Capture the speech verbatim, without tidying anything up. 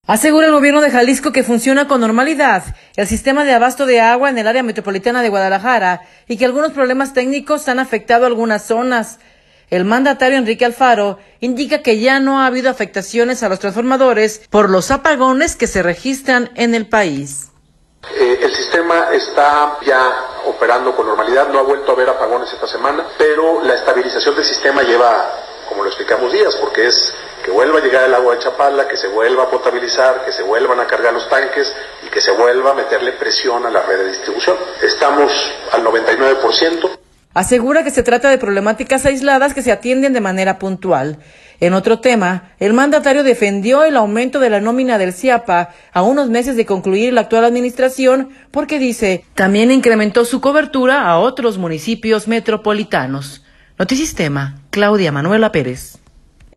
Asegura el gobierno de Jalisco que funciona con normalidad el sistema de abasto de agua en el área metropolitana de Guadalajara y que algunos problemas técnicos han afectado algunas zonas. El mandatario Enrique Alfaro indica que ya no ha habido afectaciones a los transformadores por los apagones que se registran en el país. Eh, el sistema está ya operando con normalidad, no ha vuelto a haber apagones esta semana, pero la estabilización del sistema lleva, como lo explicamos, días, porque es que vuelva a llegar el agua de Chapala, que se vuelva a potabilizar, que se vuelvan a cargar los tanques y que se vuelva a meterle presión a la red de distribución. Estamos al noventa y nueve por ciento. Asegura que se trata de problemáticas aisladas que se atienden de manera puntual. En otro tema, el mandatario defendió el aumento de la nómina del CIAPA a unos meses de concluir la actual administración porque dice, también incrementó su cobertura a otros municipios metropolitanos. Notisistema, Claudia Manuela Pérez.